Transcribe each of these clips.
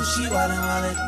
she wildin', wildin'.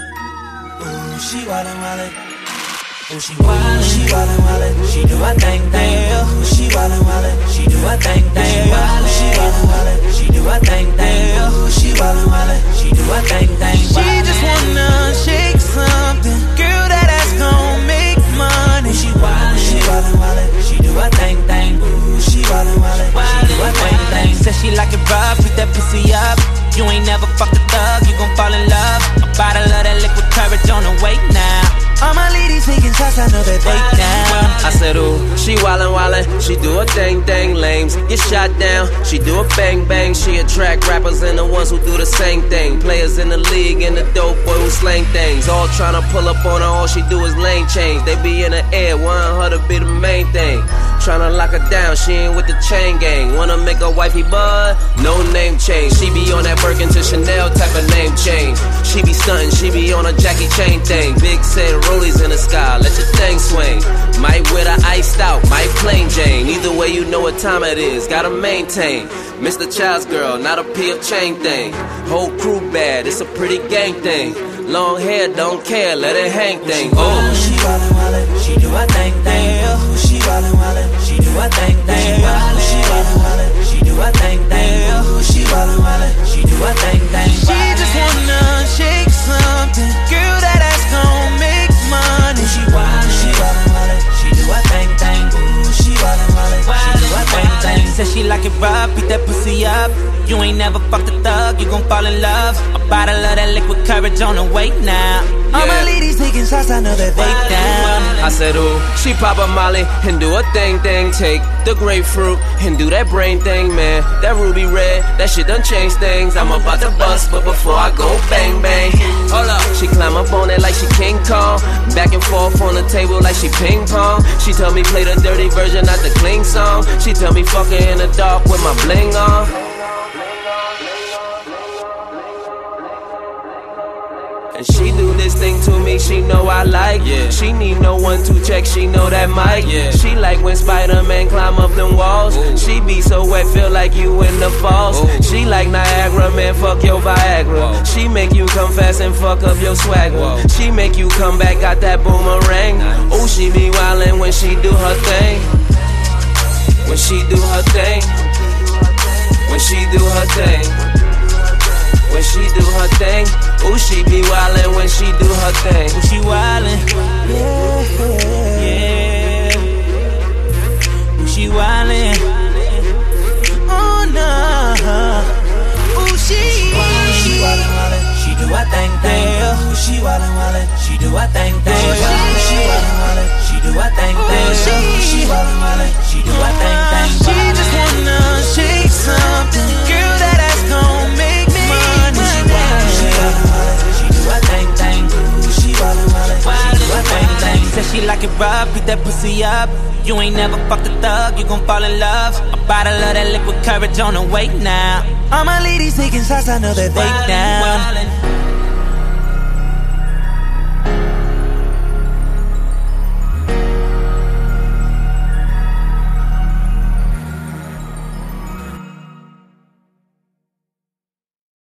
Ooh, she wildin', wildin'. Ooh, she wildin', she wildin', wildin'. She do her thing, thing. Ooh, she wildin', wildin'. She do her thing, thing. She wildin', wildin'. She do her thing, thing. Ooh, she wildin', wildin'. She do her thing, thing. She just wanna shake something. Girl, that ass gon' make money. She wildin', wildin'. She do her thing, thing. Ooh, she wildin', wildin'. She do her thing, thing. Said she like it rough, beat that pussy up. You ain't never fucked a thug, you gon' fall in love. A bottle of that liquid courage on the way now. All my ladies taking shots, I know that they down. I said, ooh, she wildin', wildin'. She do a thing, thing. Lames get shot down. She do a bang, bang. She attract rappers and the ones who do the same thing. Players in the league and the dope boy who slang things. All tryna pull up on her, all she do is lane change. They be in the air, want her to be the main thing. Tryna lock her down, she ain't with the chain gang. Wanna make her wifey bud, no name change. She be on that Birkin to Chanel type of name change. She be stuntin', she be on a Jackie Chain thing. Big said rollies in the sky, let your thing swing. Might wear the iced out, might plain Jane. Either way you know what time it is, gotta maintain. Mr. Child's girl, not a P.F. chain thing. Whole crew bad, it's a pretty gang thing. Long hair, don't care, let it hang thing. Oh, she wildin', wildin'. She do her thing, thing. Ooh, she wildin', wildin'. She do her thing, thing. She wildin', wildin'. She do her thing, thing. Ooh, she wildin', wildin'. She do her thing, thing. She just wanna shake something. Girl, that ass gon' make money. She wildin', wildin'. She do her thing, thing. Ooh, she wildin', wildin'. She do her thing, thing. Said she like it rough, beat that pussy up. You ain't never fucked a thug, you gon' fall in love. A bottle of that liquid courage on the way now. All my ladies taking shots, I know that they down. I said, ooh, she pop a molly and do a thing, thing. Take the grapefruit and do that brain thing, man. That ruby red, that shit done changed things. I'm about to bust, but before I go, bang, bang. Hold up, she climb up on it like she King Kong. Back and forth on the table like she ping pong. She tell me play the dirty version, not the clean song. She tell me fuck her in the dark with my bling on. And she do this thing to me, she know I like. Yeah. She need no one to check, she know that mic. Yeah. She like when Spider-Man climb up them walls. Ooh. She be so wet, feel like you in the falls. Ooh. She like Niagara, man, fuck your Viagra. Whoa. She make you come fast and fuck up your swagger. Whoa. She make you come back, got that boomerang. Nice. Ooh, she be wildin' when she do her thing. When she do her thing. When she do her thing. When she do her thing, ooh, she be wildin' when she do her thing. Ooh, she wildin', yeah. Ooh, she wildin', oh no. Ooh, she wildin', wildin'. She do her thing, thing. Ooh, she wildin', wildin'. She do her thing, thing. She wildin', wildin'. She do her thing, thing. She wildin', wildin'. She do her thing, thing. She just wanna shake something. Girl, that ass gon' make me money. She do her thing, thing. Ooh, she wildin', wildin'. She do her thing, thing. Said she like it rough, beat that pussy up. You ain't never fucked a thug, you gon' fall in love. A bottle of that liquid courage on the way now. All my ladies taking shots, I know that they down.